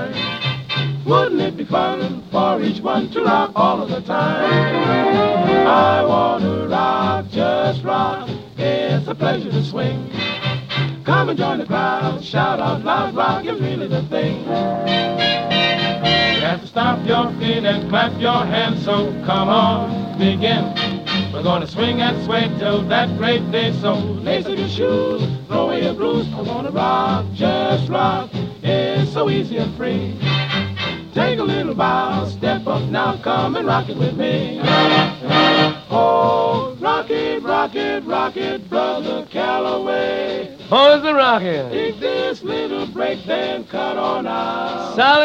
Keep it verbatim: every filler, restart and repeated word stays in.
rhyme. Wouldn't it be fun for each one to rock all of the time? I want to rock, just rock. It's a pleasure to swing. Come and join the crowd, shout out loud, rock is really the thing. You have to stomp your feet and clap your hands, so come on, begin. We're gonna swing and sway till that great day, so lace up your shoes, throw away your blues. I wanna rock, just rock, it's so easy and free. Take a little bow, step up now, come and rock it with me. Oh, rock it, rock it, rock it, Brother Calloway. Boys are rocking. Take this little break, then cut on out. Solid.